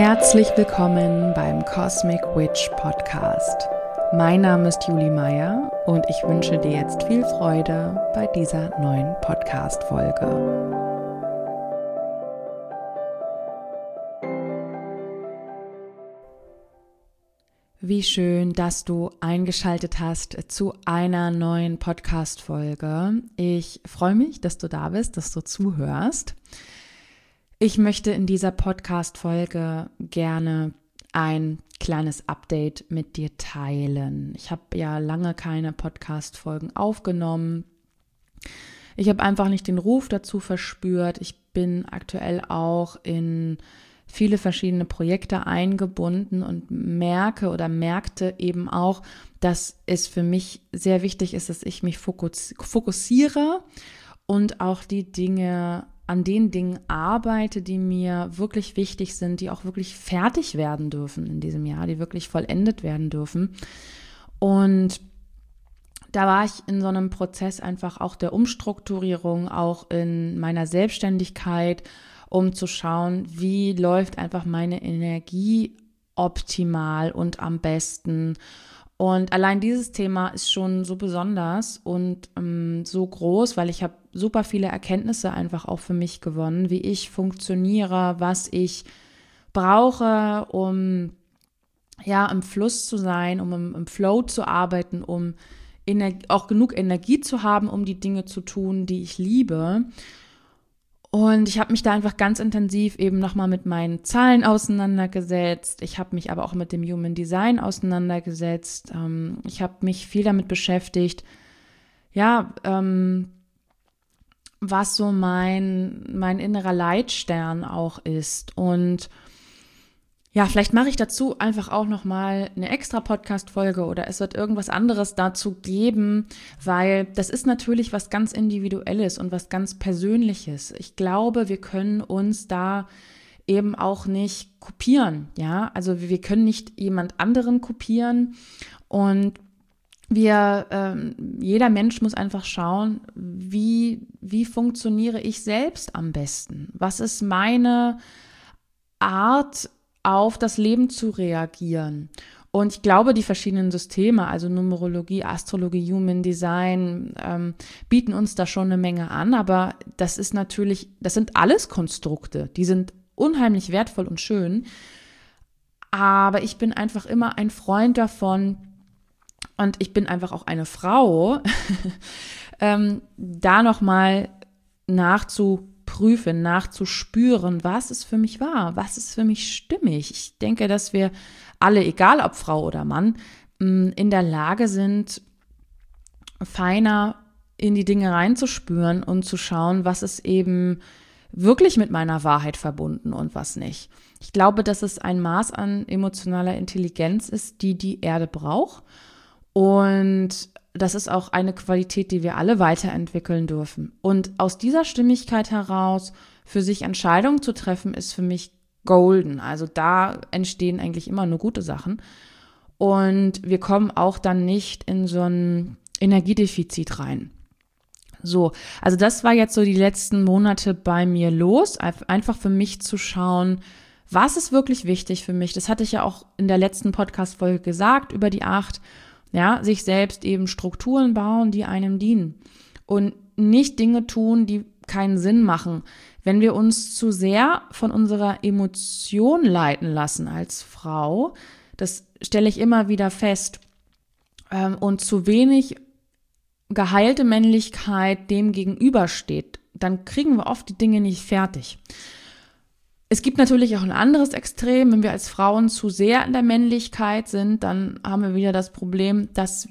Herzlich willkommen beim Cosmic Witch Podcast. Mein Name ist Julie Meyer und ich wünsche dir jetzt viel Freude bei dieser neuen Podcast-Folge. Wie schön, dass du eingeschaltet hast zu einer neuen Podcast-Folge. Ich freue mich, dass du da bist, dass du zuhörst. Ich möchte in dieser Podcast-Folge gerne ein kleines Update mit dir teilen. Ich habe ja lange keine Podcast-Folgen aufgenommen. Ich habe einfach nicht den Ruf dazu verspürt. Ich bin aktuell auch in viele verschiedene Projekte eingebunden und merkte eben auch, dass es für mich sehr wichtig ist, dass ich mich fokussiere und auch an den Dingen arbeite, die mir wirklich wichtig sind, die auch wirklich fertig werden dürfen in diesem Jahr, die wirklich vollendet werden dürfen. Und da war ich in so einem Prozess einfach auch der Umstrukturierung, auch in meiner Selbstständigkeit, um zu schauen, wie läuft einfach meine Energie optimal und am besten. Und allein dieses Thema ist schon so besonders und so groß, weil ich habe super viele Erkenntnisse einfach auch für mich gewonnen, wie ich funktioniere, was ich brauche, um ja im Fluss zu sein, um im Flow zu arbeiten, um auch genug Energie zu haben, um die Dinge zu tun, die ich liebe. Und ich habe mich da einfach ganz intensiv eben nochmal mit meinen Zahlen auseinandergesetzt. Ich habe mich aber auch mit dem Human Design auseinandergesetzt. Ich habe mich viel damit beschäftigt, was so mein innerer Leitstern auch ist. Und ja, vielleicht mache ich dazu einfach auch nochmal eine extra Podcast-Folge oder es wird irgendwas anderes dazu geben, weil das ist natürlich was ganz Individuelles und was ganz Persönliches. Ich glaube, wir können uns da eben auch nicht kopieren, ja. Also wir können nicht jemand anderen kopieren und jeder Mensch muss einfach schauen, wie funktioniere ich selbst am besten? Was ist meine Art, auf das Leben zu reagieren? Und ich glaube, die verschiedenen Systeme, also Numerologie, Astrologie, Human Design, bieten uns da schon eine Menge an, aber das sind alles Konstrukte, die sind unheimlich wertvoll und schön, aber ich bin einfach immer ein Freund davon und ich bin einfach auch eine Frau, da nochmal nachzuprüfen, nachzuspüren, was ist für mich wahr, was ist für mich stimmig. Ich denke, dass wir alle, egal ob Frau oder Mann, in der Lage sind, feiner in die Dinge reinzuspüren und zu schauen, was ist eben wirklich mit meiner Wahrheit verbunden und was nicht. Ich glaube, dass es ein Maß an emotionaler Intelligenz ist, die Erde braucht. Und das ist auch eine Qualität, die wir alle weiterentwickeln dürfen. Und aus dieser Stimmigkeit heraus für sich Entscheidungen zu treffen, ist für mich golden. Also da entstehen eigentlich immer nur gute Sachen. Und wir kommen auch dann nicht in so ein Energiedefizit rein. So, also das war jetzt so die letzten Monate bei mir los, einfach für mich zu schauen, was ist wirklich wichtig für mich. Das hatte ich ja auch in der letzten Podcast-Folge gesagt, über die 8. Ja, sich selbst eben Strukturen bauen, die einem dienen und nicht Dinge tun, die keinen Sinn machen. Wenn wir uns zu sehr von unserer Emotion leiten lassen als Frau, das stelle ich immer wieder fest, und zu wenig geheilte Männlichkeit dem gegenübersteht, dann kriegen wir oft die Dinge nicht fertig. Es gibt natürlich auch ein anderes Extrem, wenn wir als Frauen zu sehr in der Männlichkeit sind, dann haben wir wieder das Problem, dass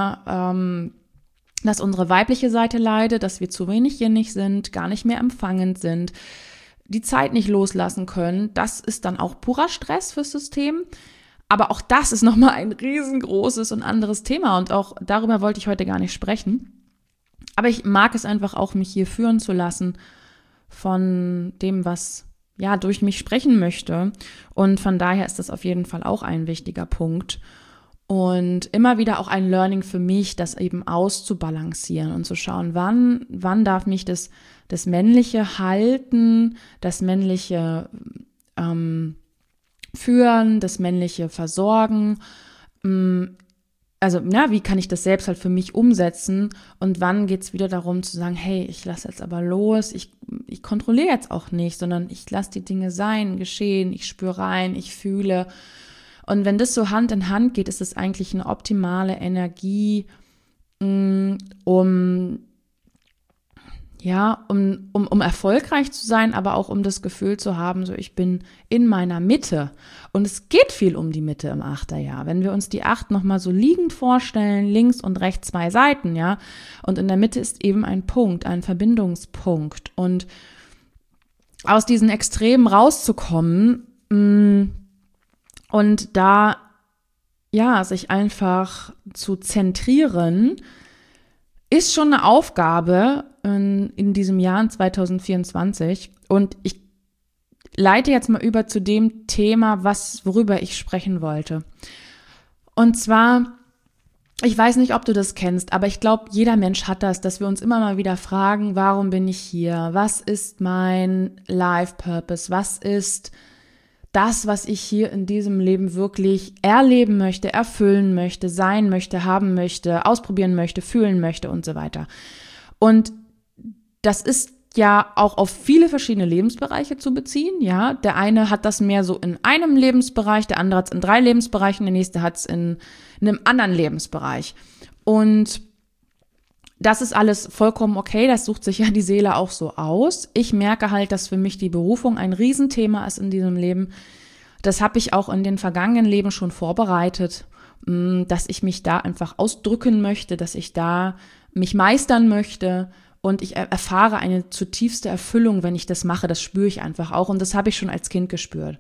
unsere weibliche Seite leidet, dass wir zu wenig innig sind, gar nicht mehr empfangend sind, die Zeit nicht loslassen können. Das ist dann auch purer Stress fürs System. Aber auch das ist nochmal ein riesengroßes und anderes Thema und auch darüber wollte ich heute gar nicht sprechen. Aber ich mag es einfach auch, mich hier führen zu lassen von dem, was durch mich sprechen möchte. Und von daher ist das auf jeden Fall auch ein wichtiger Punkt. Und immer wieder auch ein Learning für mich, das eben auszubalancieren und zu schauen, wann darf mich das Männliche halten, das Männliche führen, das männliche versorgen. Also, wie kann ich das selbst halt für mich umsetzen? Und wann geht es wieder darum zu sagen, hey, ich lasse jetzt aber los, ich kontrolliere jetzt auch nicht, sondern ich lasse die Dinge sein, geschehen, ich spüre rein, ich fühle. Und wenn das so Hand in Hand geht, ist es eigentlich eine optimale Energie, um erfolgreich zu sein, aber auch um das Gefühl zu haben, so ich bin in meiner Mitte. Und es geht viel um die Mitte im Achterjahr. Wenn wir uns die 8 nochmal so liegend vorstellen, links und rechts 2 Seiten, ja, und in der Mitte ist eben ein Punkt, ein Verbindungspunkt. Und aus diesen Extremen rauszukommen, und da, sich einfach zu zentrieren, ist schon eine Aufgabe in diesem Jahr, in 2024. Und ich leite jetzt mal über zu dem Thema, worüber ich sprechen wollte. Und zwar, ich weiß nicht, ob du das kennst, aber ich glaube, jeder Mensch hat das, dass wir uns immer mal wieder fragen, warum bin ich hier? Was ist mein Life Purpose? Was ist das, was ich hier in diesem Leben wirklich erleben möchte, erfüllen möchte, sein möchte, haben möchte, ausprobieren möchte, fühlen möchte und so weiter. Und das ist ja auch auf viele verschiedene Lebensbereiche zu beziehen, ja. Der eine hat das mehr so in einem Lebensbereich, der andere hat es in 3 Lebensbereichen, der nächste hat es in einem anderen Lebensbereich. Und das ist alles vollkommen okay, das sucht sich ja die Seele auch so aus. Ich merke halt, dass für mich die Berufung ein Riesenthema ist in diesem Leben. Das habe ich auch in den vergangenen Leben schon vorbereitet, dass ich mich da einfach ausdrücken möchte, dass ich da mich meistern möchte und ich erfahre eine zutiefste Erfüllung, wenn ich das mache. Das spüre ich einfach auch und das habe ich schon als Kind gespürt.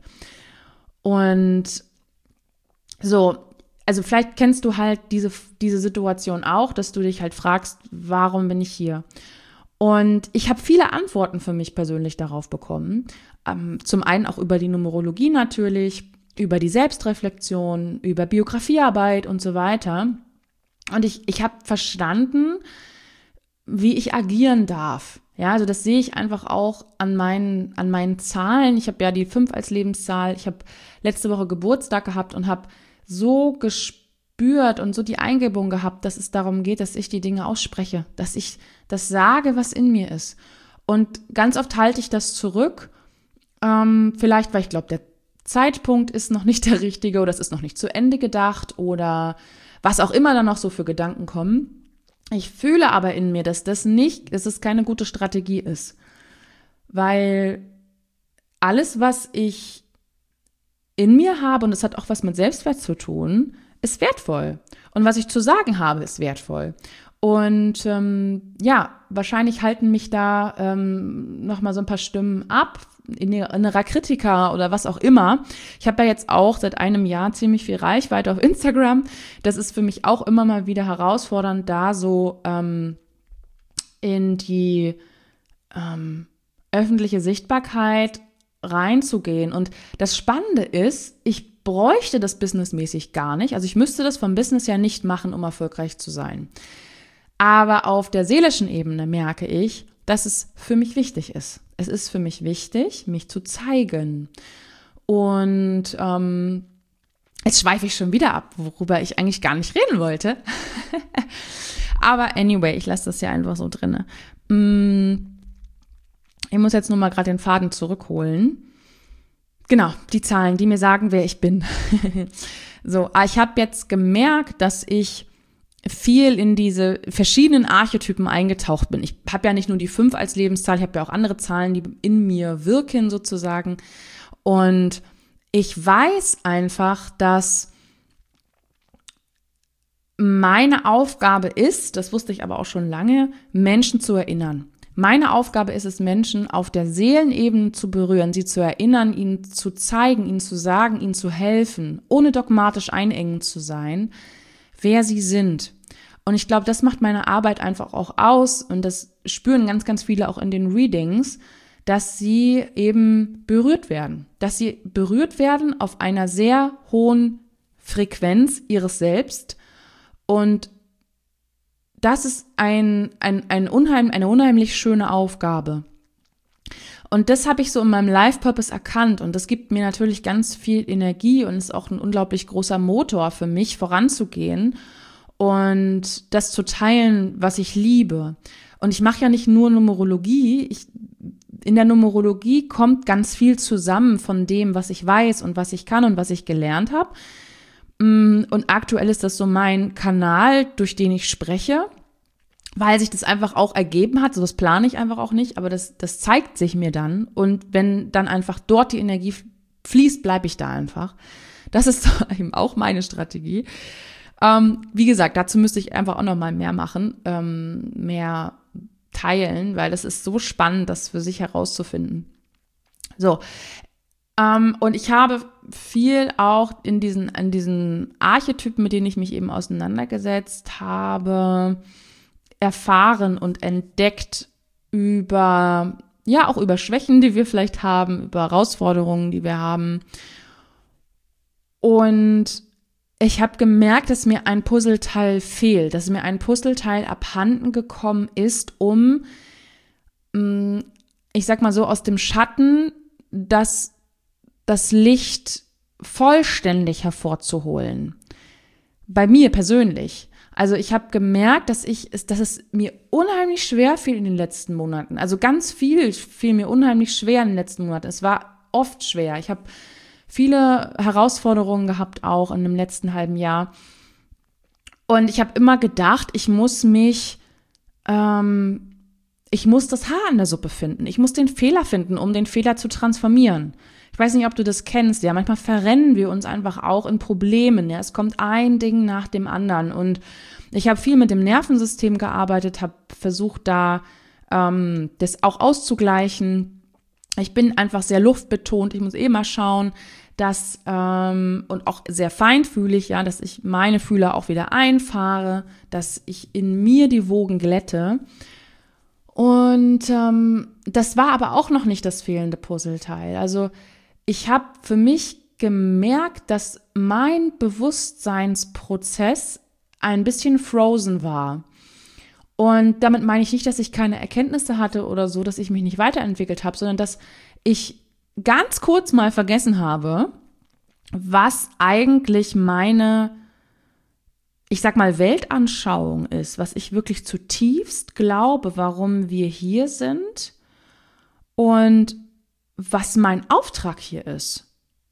Und so, also vielleicht kennst du halt diese Situation auch, dass du dich halt fragst, warum bin ich hier? Und ich habe viele Antworten für mich persönlich darauf bekommen. Zum einen auch über die Numerologie natürlich, über die Selbstreflexion, über Biografiearbeit und so weiter. Und ich habe verstanden, wie ich agieren darf. Ja, also das sehe ich einfach auch an meinen Zahlen. Ich habe ja die 5 als Lebenszahl. Ich habe letzte Woche Geburtstag gehabt und habe so gespürt und so die Eingebung gehabt, dass es darum geht, dass ich die Dinge ausspreche, dass ich das sage, was in mir ist. Und ganz oft halte ich das zurück, vielleicht, weil ich glaube, der Zeitpunkt ist noch nicht der richtige oder es ist noch nicht zu Ende gedacht oder was auch immer dann noch so für Gedanken kommen. Ich fühle aber in mir, dass dass es keine gute Strategie ist, weil alles, was ich in mir habe, und das hat auch was mit Selbstwert zu tun, ist wertvoll. Und was ich zu sagen habe, ist wertvoll. Und wahrscheinlich halten mich da nochmal so ein paar Stimmen ab, innerer Kritiker oder was auch immer. Ich habe ja jetzt auch seit einem Jahr ziemlich viel Reichweite auf Instagram. Das ist für mich auch immer mal wieder herausfordernd, da so in die öffentliche Sichtbarkeit reinzugehen. Und das Spannende ist, ich bräuchte das businessmäßig gar nicht. Also ich müsste das vom Business ja nicht machen, um erfolgreich zu sein. Aber auf der seelischen Ebene merke ich, dass es für mich wichtig ist. Es ist für mich wichtig, mich zu zeigen. Und jetzt schweife ich schon wieder ab, worüber ich eigentlich gar nicht reden wollte. Aber anyway, ich lasse das ja einfach so drin. Ich muss jetzt nur mal gerade den Faden zurückholen. Genau, die Zahlen, die mir sagen, wer ich bin. So, ich habe jetzt gemerkt, dass ich viel in diese verschiedenen Archetypen eingetaucht bin. Ich habe ja nicht nur die 5 als Lebenszahl, ich habe ja auch andere Zahlen, die in mir wirken sozusagen. Und ich weiß einfach, dass meine Aufgabe ist, das wusste ich aber auch schon lange, Menschen zu erinnern. Meine Aufgabe ist es, Menschen auf der Seelenebene zu berühren, sie zu erinnern, ihnen zu zeigen, ihnen zu sagen, ihnen zu helfen, ohne dogmatisch einengend zu sein, wer sie sind. Und ich glaube, das macht meine Arbeit einfach auch aus und das spüren ganz, ganz viele auch in den Readings, dass sie eben berührt werden. Dass sie berührt werden auf einer sehr hohen Frequenz ihres Selbst. Und das ist eine unheimlich schöne Aufgabe. Und das habe ich so in meinem Life-Purpose erkannt und das gibt mir natürlich ganz viel Energie und ist auch ein unglaublich großer Motor für mich, voranzugehen und das zu teilen, was ich liebe. Und ich mache ja nicht nur Numerologie, in der Numerologie kommt ganz viel zusammen von dem, was ich weiß und was ich kann und was ich gelernt habe. Und aktuell ist das so mein Kanal, durch den ich spreche, weil sich das einfach auch ergeben hat. So, das plane ich einfach auch nicht, aber das zeigt sich mir dann. Und wenn dann einfach dort die Energie fließt, bleibe ich da einfach. Das ist eben auch meine Strategie. Wie gesagt, dazu müsste ich einfach auch noch mal mehr machen, mehr teilen, weil das ist so spannend, das für sich herauszufinden. So, und ich habe viel auch in diesen Archetypen, mit denen ich mich eben auseinandergesetzt habe, erfahren und entdeckt auch über Schwächen, die wir vielleicht haben, über Herausforderungen, die wir haben. Und ich habe gemerkt, dass mir ein Puzzleteil fehlt, dass mir ein Puzzleteil abhanden gekommen ist, um, ich sag mal so, aus dem Schatten das Licht vollständig hervorzuholen. Bei mir persönlich. Also ich habe gemerkt, dass es mir unheimlich schwer fiel in den letzten Monaten. Also ganz viel fiel mir unheimlich schwer in den letzten Monaten. Es war oft schwer. Ich habe viele Herausforderungen gehabt, auch in dem letzten halben Jahr. Und ich habe immer gedacht, ich muss das Haar in der Suppe finden. Ich muss den Fehler finden, um den Fehler zu transformieren. Ich weiß nicht, ob du das kennst, ja, manchmal verrennen wir uns einfach auch in Problemen, ja, es kommt ein Ding nach dem anderen und ich habe viel mit dem Nervensystem gearbeitet, habe versucht, da das auch auszugleichen. Ich bin einfach sehr luftbetont, ich muss mal schauen, dass und auch sehr feinfühlig, ja, dass ich meine Fühler auch wieder einfahre, dass ich in mir die Wogen glätte. Und das war aber auch noch nicht das fehlende Puzzleteil. Also ich habe für mich gemerkt, dass mein Bewusstseinsprozess ein bisschen frozen war. Und damit meine ich nicht, dass ich keine Erkenntnisse hatte oder so, dass ich mich nicht weiterentwickelt habe, sondern dass ich ganz kurz mal vergessen habe, was eigentlich meine, ich sag mal, Weltanschauung ist, was ich wirklich zutiefst glaube, warum wir hier sind und was mein Auftrag hier ist.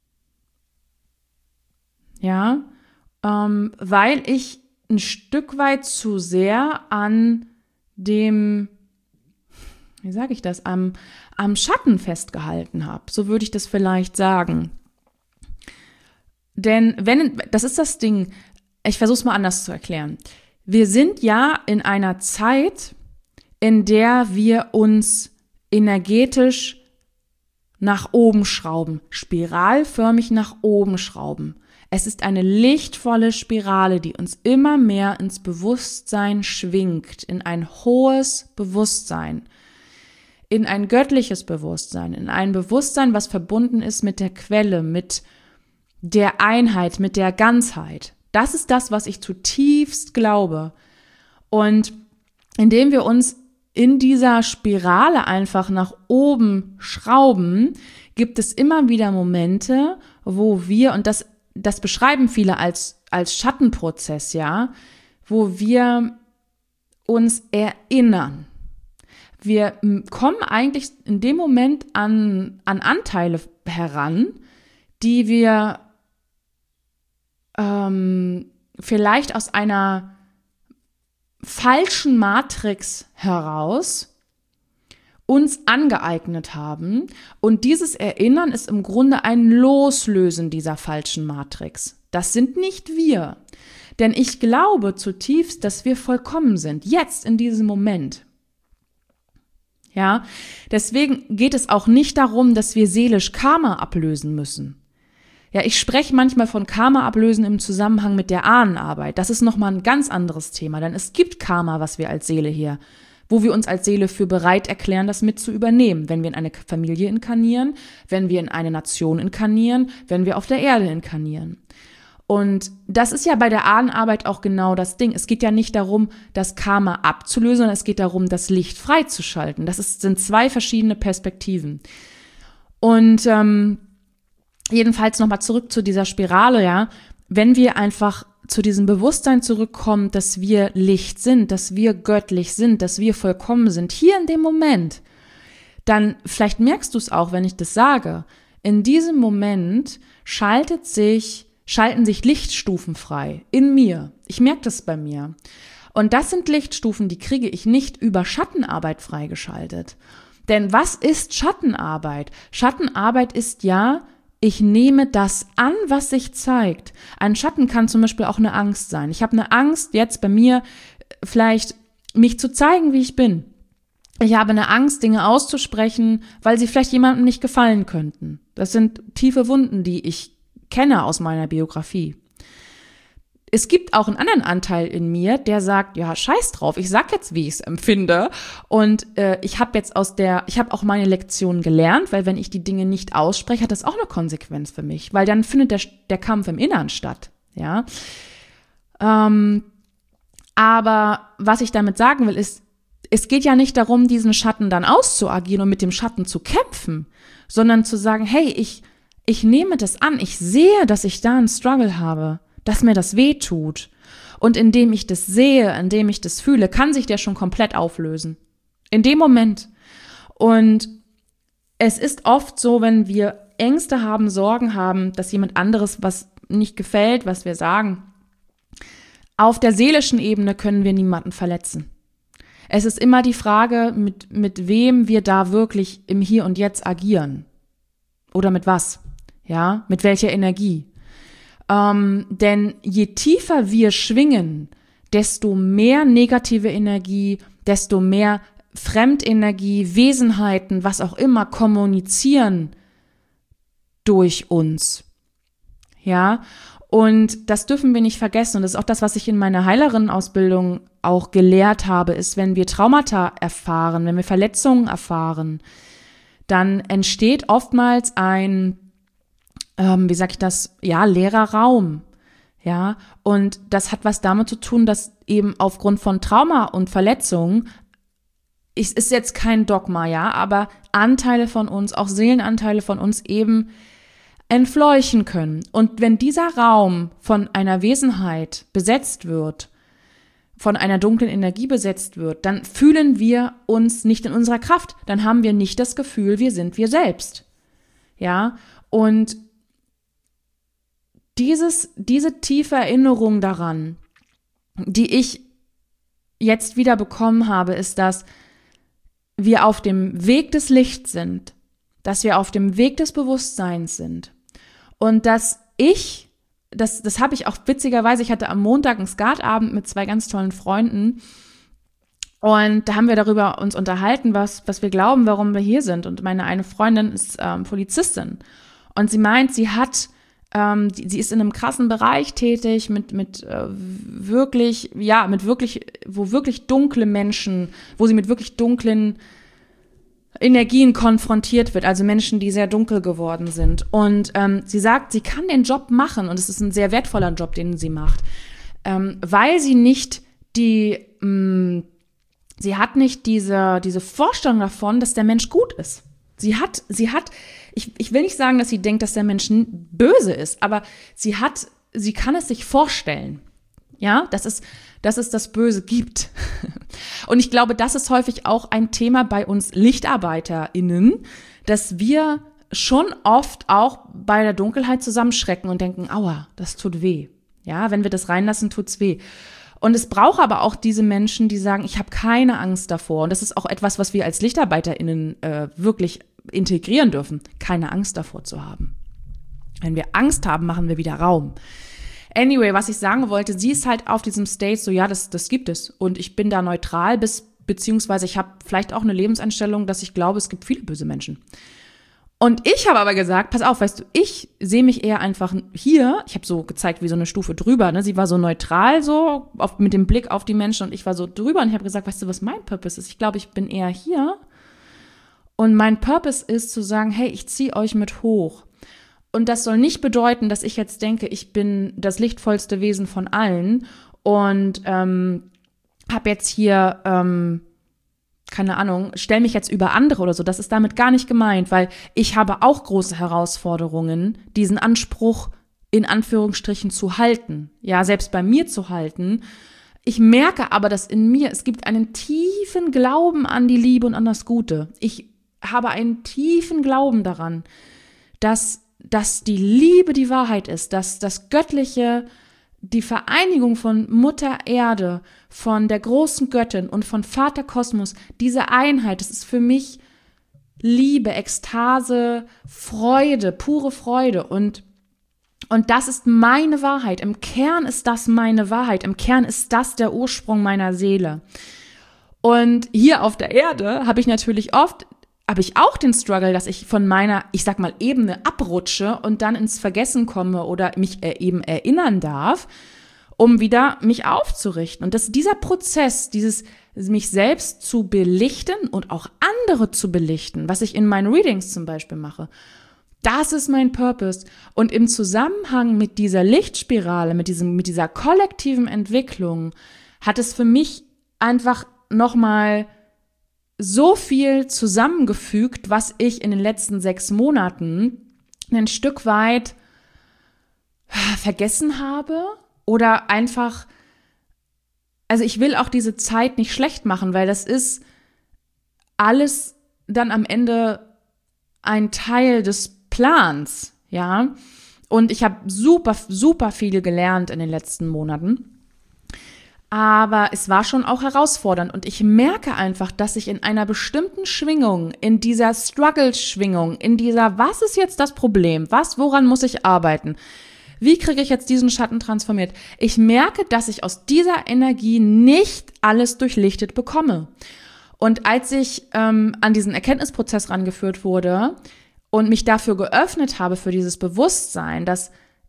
Ja, weil ich ein Stück weit zu sehr an dem, wie sage ich das, am Schatten festgehalten habe. So würde ich das vielleicht sagen. Denn das ist das Ding, ich versuche es mal anders zu erklären. Wir sind ja in einer Zeit, in der wir uns energetisch nach oben schrauben, spiralförmig nach oben schrauben. Es ist eine lichtvolle Spirale, die uns immer mehr ins Bewusstsein schwingt, in ein hohes Bewusstsein, in ein göttliches Bewusstsein, in ein Bewusstsein, was verbunden ist mit der Quelle, mit der Einheit, mit der Ganzheit. Das ist das, was ich zutiefst glaube. Und indem wir uns in dieser Spirale einfach nach oben schrauben, gibt es immer wieder Momente, wo wir, und das beschreiben viele als Schattenprozess, ja, wo wir uns erinnern. Wir kommen eigentlich in dem Moment an Anteile heran, die wir vielleicht aus einer falschen Matrix heraus uns angeeignet haben. Und dieses Erinnern ist im Grunde ein Loslösen dieser falschen Matrix. Das sind nicht wir. Denn ich glaube zutiefst, dass wir vollkommen sind. Jetzt in diesem Moment. Ja, deswegen geht es auch nicht darum, dass wir seelisch Karma ablösen müssen. Ja, ich spreche manchmal von Karma ablösen im Zusammenhang mit der Ahnenarbeit. Das ist nochmal ein ganz anderes Thema, denn es gibt Karma, was wir als Seele hier, wo wir uns als Seele für bereit erklären, das mit zu übernehmen, wenn wir in eine Familie inkarnieren, wenn wir in eine Nation inkarnieren, wenn wir auf der Erde inkarnieren. Und das ist ja bei der Ahnenarbeit auch genau das Ding. Es geht ja nicht darum, das Karma abzulösen, sondern es geht darum, das Licht freizuschalten. Sind zwei verschiedene Perspektiven. Und jedenfalls nochmal zurück zu dieser Spirale, ja. Wenn wir einfach zu diesem Bewusstsein zurückkommen, dass wir Licht sind, dass wir göttlich sind, dass wir vollkommen sind, hier in dem Moment, dann vielleicht merkst du es auch, wenn ich das sage. In diesem Moment schalten sich Lichtstufen frei in mir. Ich merke das bei mir. Und das sind Lichtstufen, die kriege ich nicht über Schattenarbeit freigeschaltet. Denn was ist Schattenarbeit? Schattenarbeit ist ja, ich nehme das an, was sich zeigt. Ein Schatten kann zum Beispiel auch eine Angst sein. Ich habe eine Angst, jetzt bei mir vielleicht mich zu zeigen, wie ich bin. Ich habe eine Angst, Dinge auszusprechen, weil sie vielleicht jemandem nicht gefallen könnten. Das sind tiefe Wunden, die ich kenne aus meiner Biografie. Es gibt auch einen anderen Anteil in mir, der sagt, ja, scheiß drauf, ich sag jetzt, wie ich es empfinde. Und ich habe auch meine Lektion gelernt, weil wenn ich die Dinge nicht ausspreche, hat das auch eine Konsequenz für mich, weil dann findet der Kampf im Inneren statt, ja. Aber was ich damit sagen will, ist, es geht ja nicht darum, diesen Schatten dann auszuagieren und mit dem Schatten zu kämpfen, sondern zu sagen, hey, ich nehme das an, ich sehe, dass ich da einen Struggle habe, dass mir das weh tut. Und indem ich das sehe, indem ich das fühle, kann sich der schon komplett auflösen. In dem Moment. Und es ist oft so, wenn wir Ängste haben, Sorgen haben, dass jemand anderes was nicht gefällt, was wir sagen. Auf der seelischen Ebene können wir niemanden verletzen. Es ist immer die Frage, mit wem wir da wirklich im Hier und Jetzt agieren. Oder mit was? Ja, mit welcher Energie? Denn je tiefer wir schwingen, desto mehr negative Energie, desto mehr Fremdenergie, Wesenheiten, was auch immer, kommunizieren durch uns. Ja, und das dürfen wir nicht vergessen. Und das ist auch das, was ich in meiner Heilerinnen-Ausbildung auch gelehrt habe, ist, wenn wir Traumata erfahren, wenn wir Verletzungen erfahren, dann entsteht oftmals ein leerer Raum, ja, und das hat was damit zu tun, dass eben aufgrund von Trauma und Verletzungen, ist jetzt kein Dogma, ja, aber Anteile von uns, auch Seelenanteile von uns eben entfleuchen können. Und wenn dieser Raum von einer Wesenheit besetzt wird, von einer dunklen Energie besetzt wird, dann fühlen wir uns nicht in unserer Kraft, dann haben wir nicht das Gefühl, wir sind wir selbst, ja, und diese tiefe Erinnerung daran, die ich jetzt wieder bekommen habe, ist, dass wir auf dem Weg des Lichts sind, dass wir auf dem Weg des Bewusstseins sind und dass das habe ich auch witzigerweise, ich hatte am Montag einen Skatabend mit 2 ganz tollen Freunden und da haben wir darüber uns unterhalten, was wir glauben, warum wir hier sind, und meine eine Freundin ist Polizistin und sie meint, sie ist in einem krassen Bereich tätig, wo wirklich dunkle Menschen, wo sie mit wirklich dunklen Energien konfrontiert wird, also Menschen, die sehr dunkel geworden sind. Und sie sagt, sie kann den Job machen, und es ist ein sehr wertvoller Job, den sie macht, weil sie nicht sie hat nicht diese Vorstellung davon, dass der Mensch gut ist. Ich will nicht sagen, dass sie denkt, dass der Mensch böse ist, aber sie kann es sich vorstellen, ja, dass es das Böse gibt. Und ich glaube, das ist häufig auch ein Thema bei uns LichtarbeiterInnen, dass wir schon oft auch bei der Dunkelheit zusammenschrecken und denken, aua, das tut weh. Ja, wenn wir das reinlassen, tut's weh. Und es braucht aber auch diese Menschen, die sagen, ich habe keine Angst davor. Und das ist auch etwas, was wir als LichtarbeiterInnen wirklich integrieren dürfen, keine Angst davor zu haben. Wenn wir Angst haben, machen wir wieder Raum. Anyway, was ich sagen wollte, sie ist halt auf diesem Stage so, ja, das gibt es. Und ich bin da neutral, beziehungsweise ich habe vielleicht auch eine Lebenseinstellung, dass ich glaube, es gibt viele böse Menschen. Und ich habe aber gesagt, pass auf, weißt du, ich sehe mich eher einfach hier, ich habe so gezeigt wie so eine Stufe drüber, ne? Sie war so neutral so, mit dem Blick auf die Menschen, und ich war so drüber, und ich habe gesagt, weißt du, was mein Purpose ist? Ich glaube, ich bin eher hier, und mein Purpose ist zu sagen, hey, ich ziehe euch mit hoch. Und das soll nicht bedeuten, dass ich jetzt denke, ich bin das lichtvollste Wesen von allen und habe jetzt hier, keine Ahnung, stell mich jetzt über andere oder so. Das ist damit gar nicht gemeint, weil ich habe auch große Herausforderungen, diesen Anspruch in Anführungsstrichen zu halten. Ja, selbst bei mir zu halten. Ich merke aber, dass in mir, es gibt einen tiefen Glauben an die Liebe und an das Gute. Ich habe einen tiefen Glauben daran, dass die Liebe die Wahrheit ist, dass das Göttliche, die Vereinigung von Mutter Erde, von der großen Göttin und von Vater Kosmos, diese Einheit, das ist für mich Liebe, Ekstase, Freude, pure Freude und das ist meine Wahrheit. Im Kern ist das meine Wahrheit. Im Kern ist das der Ursprung meiner Seele. Und hier auf der Erde habe ich auch den Struggle, dass ich von meiner, ich sag mal, Ebene abrutsche und dann ins Vergessen komme oder mich eben erinnern darf, um wieder mich aufzurichten. Und dass dieser Prozess, dieses mich selbst zu belichten und auch andere zu belichten, was ich in meinen Readings zum Beispiel mache, das ist mein Purpose. Und im Zusammenhang mit dieser Lichtspirale, mit dieser kollektiven Entwicklung, hat es für mich einfach nochmal so viel zusammengefügt, was ich in den letzten 6 Monaten ein Stück weit vergessen habe oder einfach, also ich will auch diese Zeit nicht schlecht machen, weil das ist alles dann am Ende ein Teil des Plans, ja. Und ich habe super, super viel gelernt in den letzten Monaten. Aber es war schon auch herausfordernd und ich merke einfach, dass ich in einer bestimmten Schwingung, in dieser Struggle-Schwingung, in dieser, was ist jetzt das Problem? Woran muss ich arbeiten? Wie kriege ich jetzt diesen Schatten transformiert? Ich merke, dass ich aus dieser Energie nicht alles durchlichtet bekomme. Und als ich an diesen Erkenntnisprozess rangeführt wurde und mich dafür geöffnet habe, für dieses Bewusstsein, dass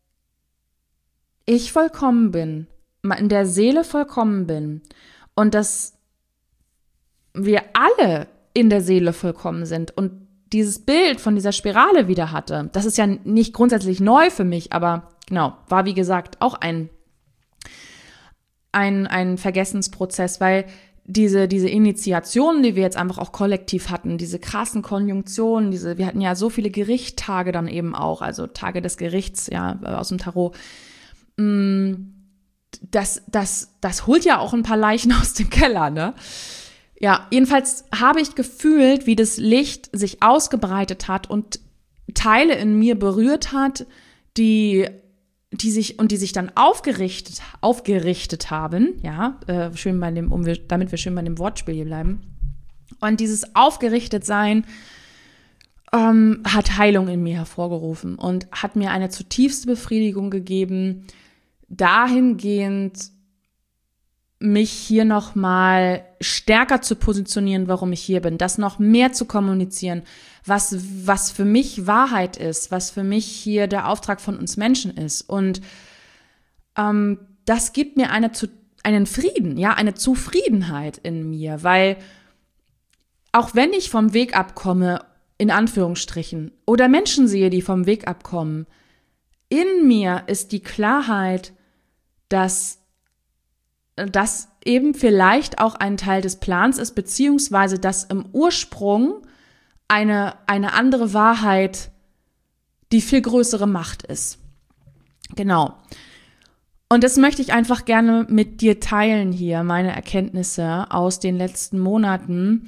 ich vollkommen bin, in der Seele vollkommen bin und dass wir alle in der Seele vollkommen sind und dieses Bild von dieser Spirale wieder hatte, das ist ja nicht grundsätzlich neu für mich, aber genau, war wie gesagt auch ein Vergessensprozess, weil diese Initiationen, die wir jetzt einfach auch kollektiv hatten, diese krassen Konjunktionen, wir hatten ja so viele Gerichttage dann eben auch, also Tage des Gerichts, ja, aus dem Tarot, das holt ja auch ein paar Leichen aus dem Keller, ne? Ja, jedenfalls habe ich gefühlt, wie das Licht sich ausgebreitet hat und Teile in mir berührt hat, die sich dann aufgerichtet haben, ja, damit wir schön bei dem Wortspiel hier bleiben. Und dieses Aufgerichtetsein hat Heilung in mir hervorgerufen und hat mir eine zutiefste Befriedigung gegeben, dahingehend mich hier nochmal stärker zu positionieren, warum ich hier bin, das noch mehr zu kommunizieren, was für mich Wahrheit ist, was für mich hier der Auftrag von uns Menschen ist. Und das gibt mir einen Frieden, ja, eine Zufriedenheit in mir, weil auch wenn ich vom Weg abkomme, in Anführungsstrichen, oder Menschen sehe, die vom Weg abkommen, in mir ist die Klarheit, dass das eben vielleicht auch ein Teil des Plans ist, beziehungsweise dass im Ursprung eine andere Wahrheit die viel größere Macht ist. Genau. Und das möchte ich einfach gerne mit dir teilen hier, meine Erkenntnisse aus den letzten Monaten.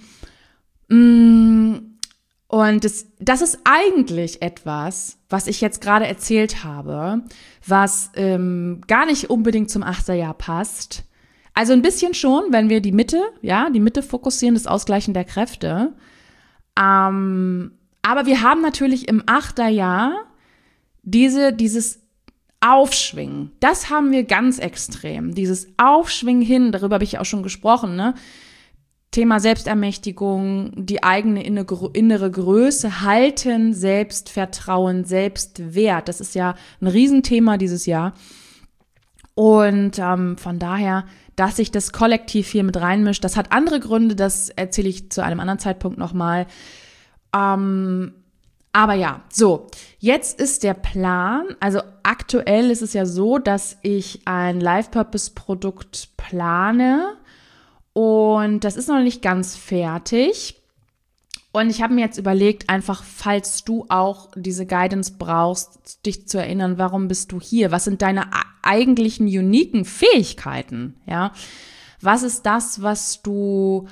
Und das ist eigentlich etwas, was ich jetzt gerade erzählt habe, was gar nicht unbedingt zum Achterjahr passt. Also ein bisschen schon, wenn wir die Mitte fokussieren, das Ausgleichen der Kräfte. Aber wir haben natürlich im Achterjahr dieses Aufschwingen. Das haben wir ganz extrem. Dieses Aufschwingen hin, darüber habe ich auch schon gesprochen, ne? Thema Selbstermächtigung, die eigene innere Größe halten, Selbstvertrauen, Selbstwert. Das ist ja ein Riesenthema dieses Jahr. Und von daher, dass sich das Kollektiv hier mit reinmischt, das hat andere Gründe, das erzähle ich zu einem anderen Zeitpunkt nochmal. Aber Aber ja, so, jetzt ist der Plan, also aktuell ist es ja so, dass ich ein Life-Purpose-Produkt plane und das ist noch nicht ganz fertig. Und ich habe mir jetzt überlegt, einfach, falls du auch diese Guidance brauchst, dich zu erinnern, warum bist du hier? Was sind deine eigentlichen uniken Fähigkeiten? Ja, was ist das, was du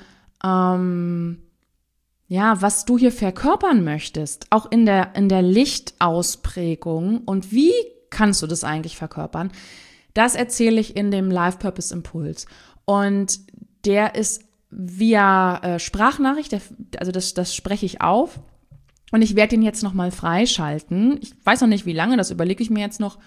was du hier verkörpern möchtest, auch in der Lichtausprägung, und wie kannst du das eigentlich verkörpern? Das erzähle ich in dem Life Purpose Impuls. Und der ist via Sprachnachricht, also das spreche ich auf. Und ich werde den jetzt nochmal freischalten. Ich weiß noch nicht, wie lange, das überlege ich mir jetzt noch.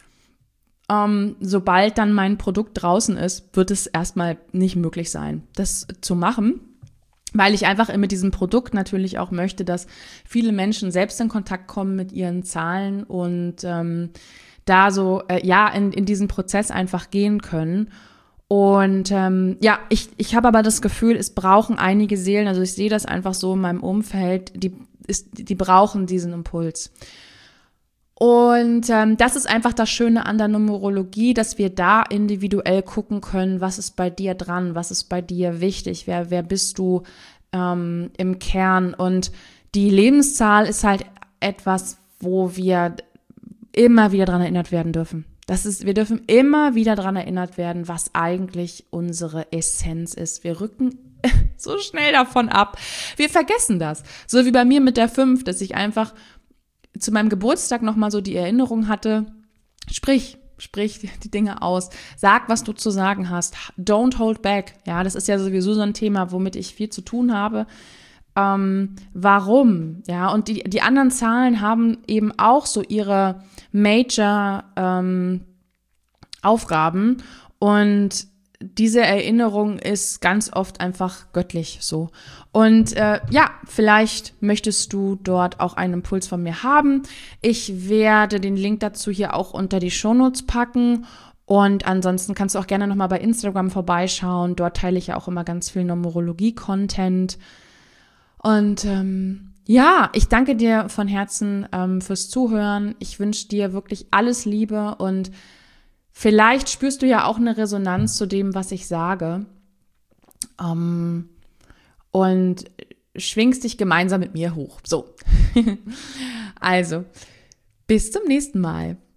Sobald dann mein Produkt draußen ist, wird es erstmal nicht möglich sein, das zu machen. Weil ich einfach mit diesem Produkt natürlich auch möchte, dass viele Menschen selbst in Kontakt kommen mit ihren Zahlen und da so in diesen Prozess einfach gehen können. Und ich habe aber das Gefühl, es brauchen einige Seelen, also ich sehe das einfach so in meinem Umfeld, die brauchen diesen Impuls. Und das ist einfach das Schöne an der Numerologie, dass wir da individuell gucken können, was ist bei dir dran, was ist bei dir wichtig, wer bist du im Kern. Und die Lebenszahl ist halt etwas, wo wir immer wieder dran erinnert werden dürfen. Wir dürfen immer wieder dran erinnert werden, was eigentlich unsere Essenz ist. Wir rücken so schnell davon ab. Wir vergessen das. So wie bei mir mit der 5, dass ich einfach zu meinem Geburtstag nochmal so die Erinnerung hatte, sprich die Dinge aus, sag, was du zu sagen hast, don't hold back. Ja, das ist ja sowieso so ein Thema, womit ich viel zu tun habe. Warum? Ja, und die anderen Zahlen haben eben auch so ihre Major Aufgaben, und diese Erinnerung ist ganz oft einfach göttlich so. Und vielleicht möchtest du dort auch einen Impuls von mir haben. Ich werde den Link dazu hier auch unter die Shownotes packen. Und ansonsten kannst du auch gerne nochmal bei Instagram vorbeischauen. Dort teile ich ja auch immer ganz viel Numerologie-Content. Und ich danke dir von Herzen fürs Zuhören. Ich wünsche dir wirklich alles Liebe, und vielleicht spürst du ja auch eine Resonanz zu dem, was ich sage. Und schwingst dich gemeinsam mit mir hoch. So. Also, bis zum nächsten Mal.